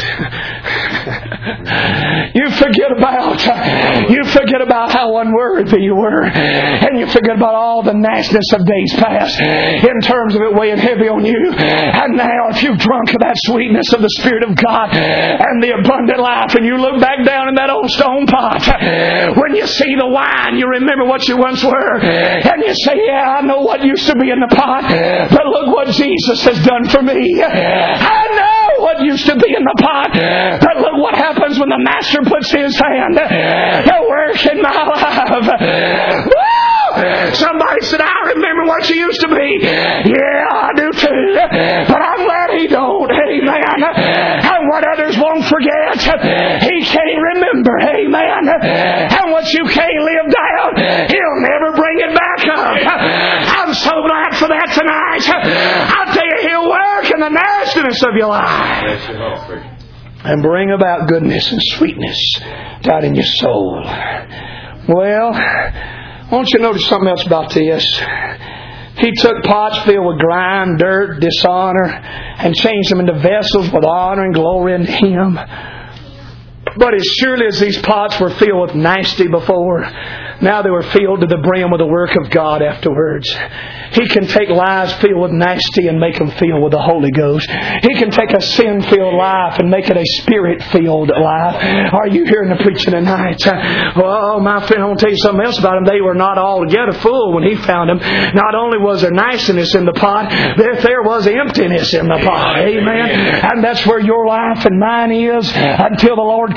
You forget about how unworthy you were. And you forget about all the nastiness of days past in terms of it weighing heavy on you. And now if you've drunk of that sweetness of the Spirit of God and the abundant life, and you look back down in that old stone pot, when you see the wine, you remember what you once were. And you say, yeah, I know what used to be in the pot, but look what Jesus has done for me. I know what used to be in the pot, but look what happens when the Master puts His hand to work in my life. Woo! Somebody said, I remember what you used to be. Yeah, I do too. But I'm glad He don't. Amen. And what others won't forget, He can't remember. Amen. And what you can't live down, He'll never bring it back up. I'm so glad for that tonight. I'll tell you, He'll work in the nastiness of your life and bring about goodness and sweetness down in your soul. Well, I want you to notice something else about this. He took pots filled with grime, dirt, dishonor, and changed them into vessels with honor and glory unto Him. But as surely as these pots were filled with nasty before, now they were filled to the brim with the work of God afterwards. He can take lives filled with nasty and make them filled with the Holy Ghost. He can take a sin-filled life and make it a Spirit-filled life. Are you hearing the preaching tonight? Oh, my friend, I want to tell you something else about them. They were not altogether full when He found them. Not only was there nastiness in the pot, there was emptiness in the pot. Amen. And that's where your life and mine is until the Lord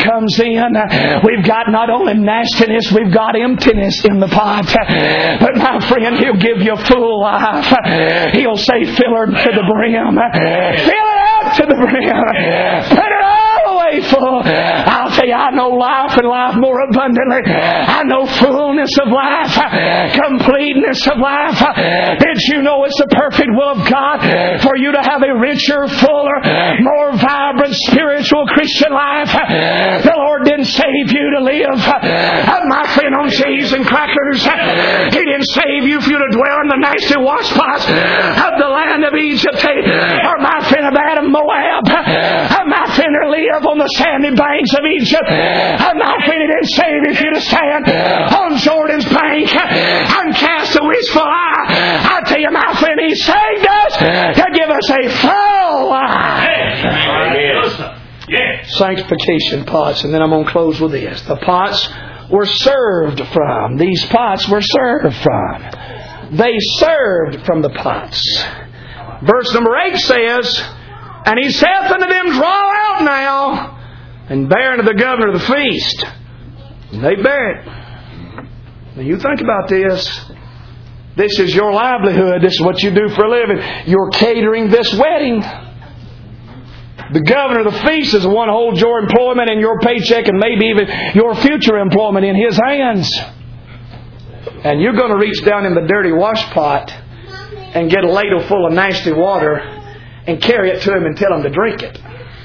comes in, we've got not only nastiness, we've got emptiness in the pot. But my friend, He'll give you full life. He'll say, fill her to the brim. Fill it up to the brim. Put it all the way full. I'll tell you, I know life and life more abundantly. I know fullness of life, completeness of life. Did you know it's the perfect will of God for you to have a richer, fuller, more vibrant, spiritual Christian life? The Lord didn't save you to live, my friend, on cheese and crackers. He didn't save you for you to dwell in the nasty washpots of the land of Egypt, or my friend, of Adam, Moab, my friend, to live on the sandy banks of Egypt. My friend, He didn't save you for you to stand on Jordan's bank and cast a wishful eye. I tell you, my friend, He saved us to give us a full life. Sanctification pots, and then I'm going to close with this. The pots were served from. These pots were served from. They served from the pots. Verse number 8 says, and He saith unto them, draw out now, and bear unto the governor of the feast. And they bear it. Now you think about this. This is your livelihood. This is what you do for a living. You're catering this wedding. The governor of the feast is the one who holds your employment and your paycheck and maybe even your future employment in his hands. And you're going to reach down in the dirty wash pot and get a ladle full of nasty water and carry it to him and tell him to drink it.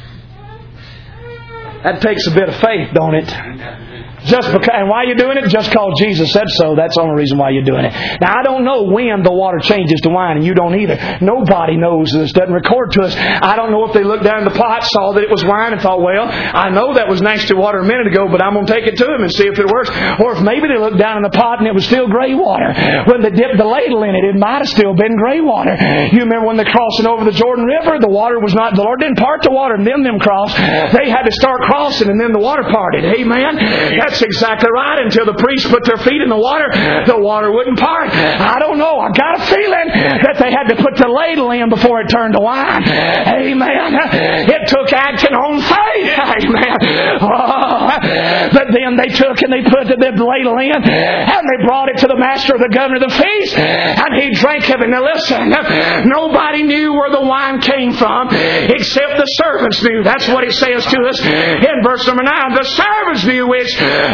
That takes a bit of faith, don't it? Just because, and why are you doing it? Just because Jesus said so. That's the only reason why you're doing it. Now, I don't know when the water changes to wine, and you don't either. Nobody knows this. Doesn't record to us. I don't know if they looked down in the pot, saw that it was wine, and thought, well, I know that was nasty water a minute ago, but I'm going to take it to him and see if it works. Or if maybe they looked down in the pot and it was still gray water. When they dipped the ladle in it, it might have still been gray water. You remember when they're crossing over the Jordan River, the water was not, the Lord didn't part the water and then them cross. They had to start crossing and then the water parted. Amen? That's exactly right. Until the priests put their feet in the water wouldn't part. I don't know. I got a feeling that they had to put the ladle in before it turned to wine. Amen. It took acting on faith. Amen. Oh. But then they took and they put the ladle in and they brought it to the master of the governor of the feast and he drank of it. Now listen, nobody knew where the wine came from except the servants knew. That's what it says to us in verse number 9. The servants knew which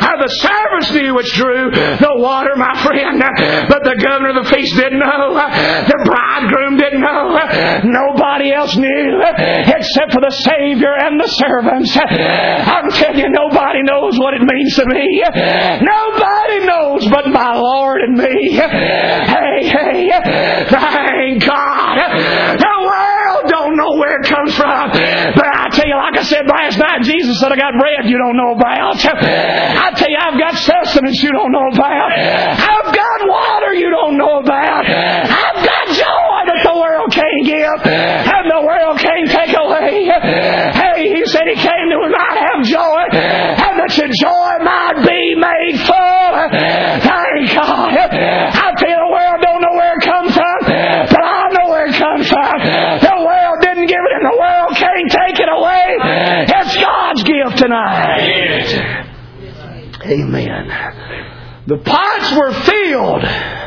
drew the water, my friend. But the governor of the feast didn't know. The bridegroom didn't know. Nobody else knew except for the Savior and the servants. I'm telling you, nobody knows what it means to me. Nobody knows but my Lord and me. Hey, thank God. The world don't know where it comes from. But I tell you, like I said last night, Jesus said, I got bread you don't know about. I tell you, I've got sustenance you don't know about. I've got water you don't know about. I've got joy that the world can't give and the world can't take away. Hey, He said He came to not have joy and that your joy might be made full. Thank God. I tell you, the world don't know where it comes from, but I know where it comes from. The world didn't give it and the world can't take it away. It's God's gift tonight. Amen. The pots were filled,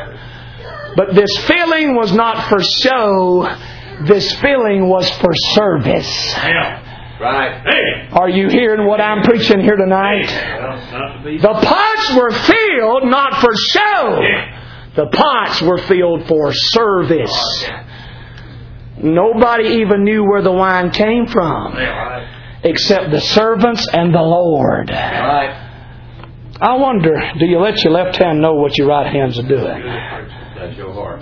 but this filling was not for show. This filling was for service. Right. Are you hearing what I'm preaching here tonight? The pots were filled not for show. The pots were filled for service. Nobody even knew where the wine came from except the servants and the Lord. Right. I wonder, do you let your left hand know what your right hands are doing? That's your heart.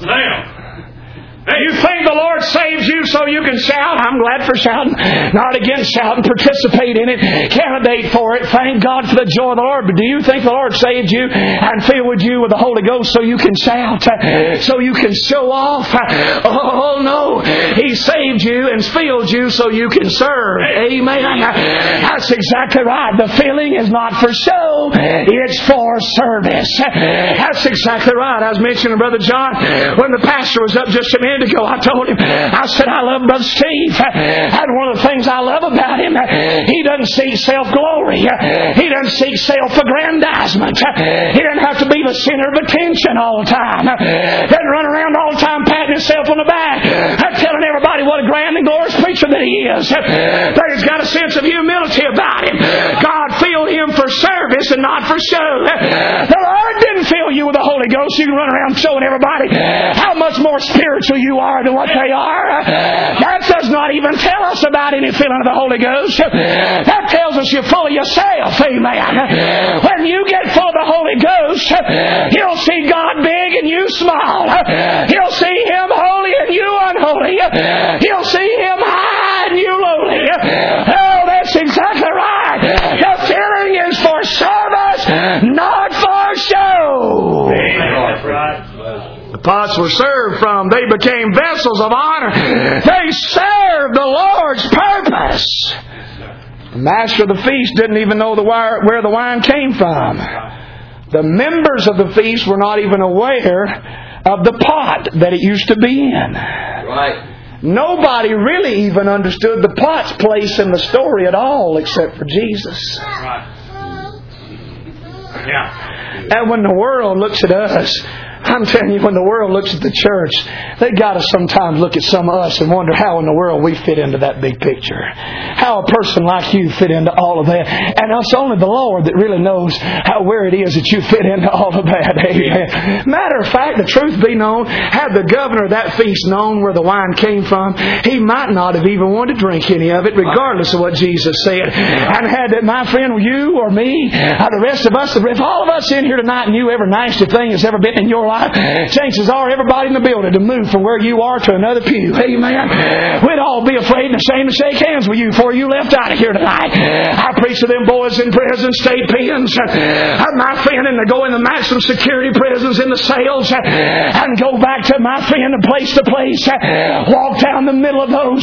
You think the Lord saves you so you can shout? I'm glad for shouting. Not against shouting. Participate in it. Candidate for it. Thank God for the joy of the Lord. But do you think the Lord saved you and filled you with the Holy Ghost so you can shout? So you can show off? Oh, no. He saved you and filled you so you can serve. Amen. That's exactly right. The filling is not for show. It's for service. That's exactly right. I was mentioning to Brother John when the pastor was up just a minute minute ago, I told him, I said, I love Brother Steve. And one of the things I love about him, he doesn't seek self-glory. He doesn't seek self-aggrandizement. He doesn't have to be the center of attention all the time. Doesn't run around all the time patting himself on the back, telling everybody what a grand and glorious preacher that he is. But he's got a sense of humility about him. God filled him for service and not for show. The Lord didn't fill you with the Holy Ghost. You can run around showing everybody how much more spiritual you are than what they are. That does not even tell us about any filling of the Holy Ghost. That tells us you're full of yourself. Amen. When you get full of the Holy Ghost, you'll see God big and you small. You'll see Him holy and you unholy. You'll see Him high and you lowly. Oh, that's exactly right. The filling is for service, not for show. That's right. The pots were served from. They became vessels of honor. They served the Lord's purpose. The master of the feast didn't even know where the wine came from. The members of the feast were not even aware of the pot that it used to be in. Right. Nobody really even understood the pot's place in the story at all except for Jesus. Right. Yeah. And when the world looks at us, I'm telling you, when the world looks at the church, they got to sometimes look at some of us and wonder how in the world we fit into that big picture. How a person like you fit into all of that. And it's only the Lord that really knows where it is that you fit into all of that. Amen. Matter of fact, the truth be known, had the governor of that feast known where the wine came from, he might not have even wanted to drink any of it, regardless of what Jesus said. And had that, my friend, you or me, the rest of us, if all of us in here tonight knew every nasty thing that's ever been in your life, chances are everybody in the building to move from where you are to another pew. Amen. We'd all be afraid and ashamed to shake hands with you before you left out of here tonight. I preach to them boys in prison, state pens. My friend, and to go in the maximum security prisons in the cells and go back to my friend place to place. Walk down the middle of those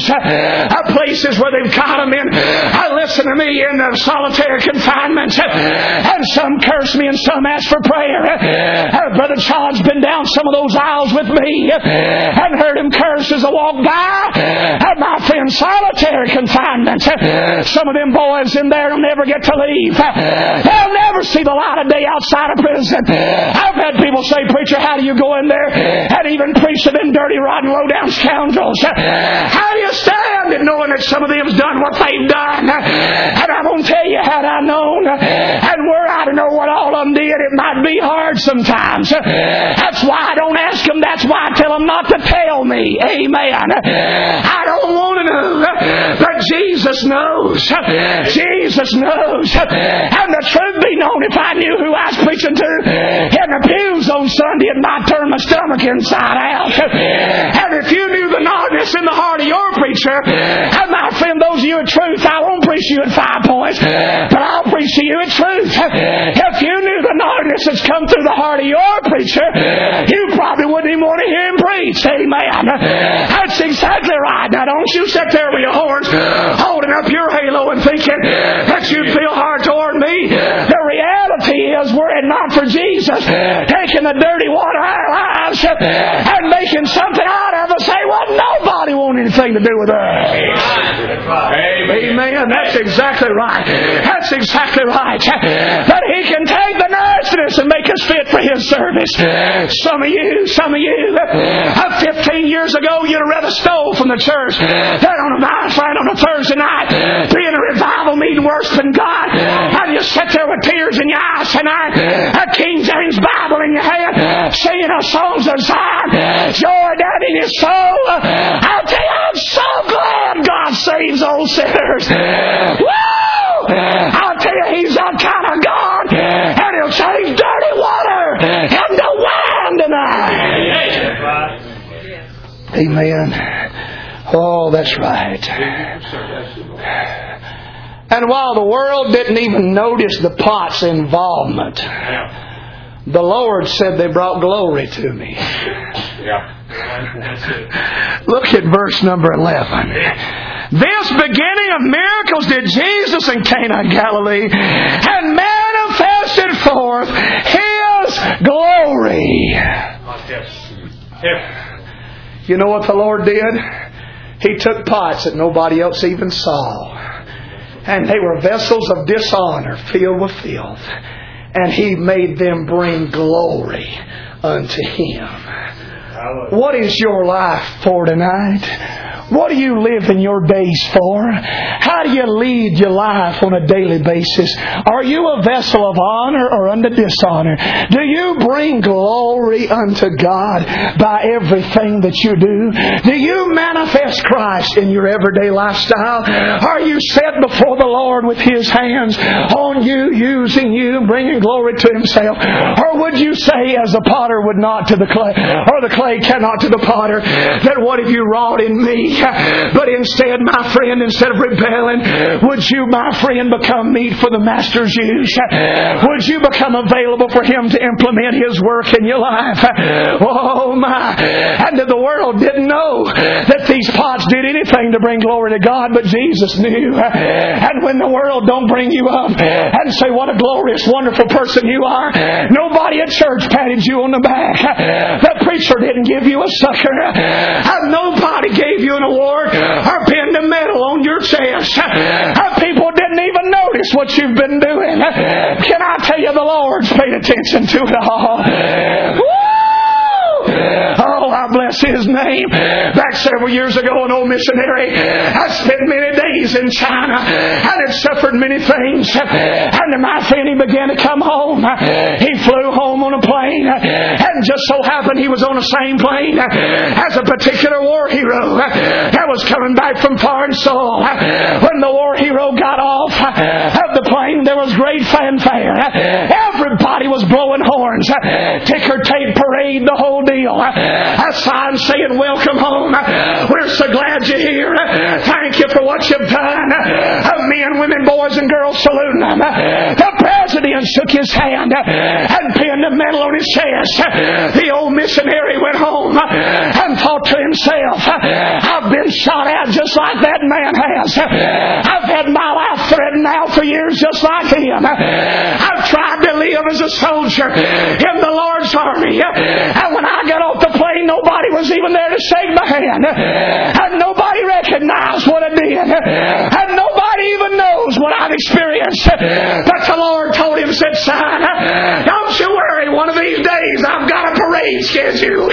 places where they've got them in. Listen to me, in the solitary confinement. And some curse me and some ask for prayer. Brother Charles been down some of those aisles with me and heard him curse as I walked by. My friend, solitary confinement. Some of them boys in there will never get to leave. They'll never see the light of day outside of prison. I've had people say, preacher, how do you go in there and even preach to them dirty, rotten, low-down scoundrels? How do you stand it knowing that some of them's done what they've done? And I'm going to tell you, had I known and were I to know what all of them did, it might be hard sometimes. That's why I don't ask them. That's why I tell them not to tell me. Amen. I don't want to know. But Jesus knows. Jesus knows. And the truth be known, if I knew who I was preaching to in the pews on Sunday, it might turn my stomach inside out. And if you knew the gnarliness in the heart of your preacher, and my friend, those of you in truth, I won't preach to you in 5 points, but I'll preach to you in truth. If you knew the gnarliness that's come through the heart of your preacher, you probably wouldn't even want to hear him preach. Amen. That's exactly right. Now don't you sit there with your horns holding up your halo and thinking that you feel hard toward me. The reality is, were it not for Jesus taking the dirty water out of our lives and making something out of us, say, well, nobody want anything to do with us. Amen. That's exactly right. That's exactly right. But He can take the nastiness and make us fit for His service. Some of you, 15 years ago, you'd have rather stole from the church than on a Thursday night, be in a revival meeting worshiping God, and you sit there with tears in your eyes tonight, a King James Bible in your hand, singing our songs of Zion, joy down in your soul. I'll tell you, I'm so glad God saves old sinners. Woo! I'll tell you, He's that kind of God, and He'll change dirty water into wine tonight. Amen. Oh, that's right. And while the world didn't even notice the pot's involvement, the Lord said they brought glory to me. Look at verse number 11. This beginning of miracles did Jesus in Cana of Galilee, and manifested forth His glory. You know what the Lord did? He took pots that nobody else even saw. And they were vessels of dishonor filled with filth. And He made them bring glory unto Him. What is your life for tonight? What do you live in your days for? How do you lead your life on a daily basis? Are you a vessel of honor or unto dishonor? Do you bring glory unto God by everything that you do? Do you manifest Christ in your everyday lifestyle? Are you set before the Lord with His hands on you, using you, bringing glory to Himself? Or would you say, as the potter would not to the clay, or the clay cannot to the potter, that what have you wrought in me? But instead, my friend, instead of rebelling, would you, my friend, become meat for the Master's use? Would you become available for Him to implement His work in your life? Oh my! And the world didn't know that these pots did anything to bring glory to God, but Jesus knew. And when the world don't bring you up and say, what a glorious, wonderful person you are, nobody at church patted you on the back. The preacher didn't give you a sucker. And nobody gave you an award or pinned a medal on your chest. People didn't even notice what you've been doing. Can I tell you, the Lord's paid attention to it all. Oh, I bless His name. Back several years ago, an old missionary, I spent many days in China and had suffered many things. And my friend, he began to come home. He flew home on a plane, and just so happened he was on the same plane as a particular war hero that was coming back from foreign soil. When the war hero got off of the plane, there was great fanfare. Everybody was blowing horns. Ticker tape parade, the whole deal. A sign saying, welcome home. We're so glad you're here. Thank you for what you've done. Men, women, boys, and girls saluting them. The president shook his hand and pinned a medal on his chest. The old missionary went home and thought to himself, I've been shot at just like that man has. I've had my life threatened now for years just like him. I've tried to live as a soldier in the Lord's army. And when I got off the plane, nobody was even there to shake my hand. And nobody recognized what I did. And nobody even knows what I've experienced. But the Lord told him, said, son, don't you worry. One of these days I've got a parade scheduled.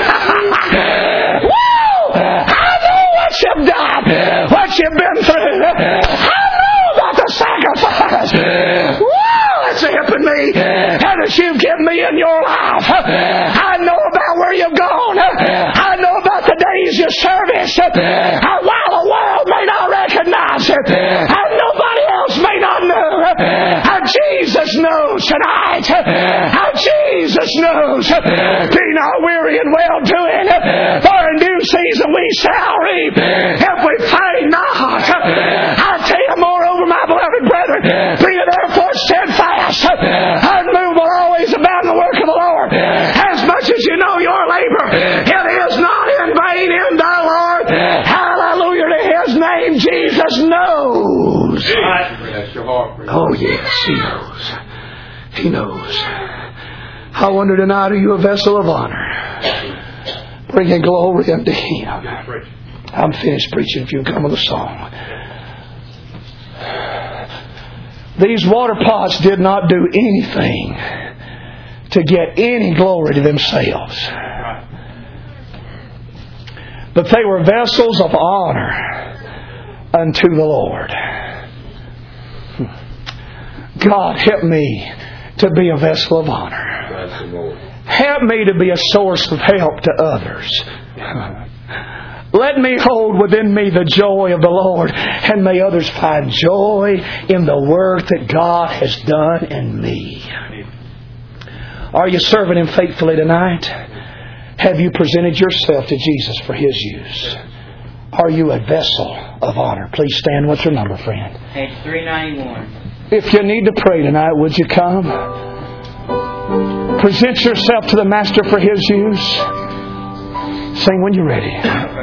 Woo! I know what you've done. What you've been through. I know about the sacrifice. Woo! It's helping me. And that you've given me in your life. I know about where you've gone. I know about the days you service. While the world may not recognize it, and nobody else may not know, how Jesus knows tonight. How Jesus knows. Be not weary in well doing, for in due season we shall reap if we faint not. I tell you, moreover, my beloved brethren, be ye therefore steadfast, unmovable, always abound in the work of the Lord, as much as you know your labor, it is not in vain in the Lord. Hallelujah to His name. Jesus knows. Oh yes, He knows. He knows. I wonder tonight, are you a vessel of honor, bringing glory unto Him? I'm finished preaching. If you can come with a song. These water pots did not do anything to get any glory to themselves. But they were vessels of honor unto the Lord. God, help me to be a vessel of honor. Help me to be a source of help to others. Let me hold within me the joy of the Lord, and may others find joy in the work that God has done in me. Are you serving Him faithfully tonight? Have you presented yourself to Jesus for His use? Are you a vessel of honor? Please stand. What's your number, friend? Page 391. If you need to pray tonight, would you come? Present yourself to the Master for His use. Sing when you're ready.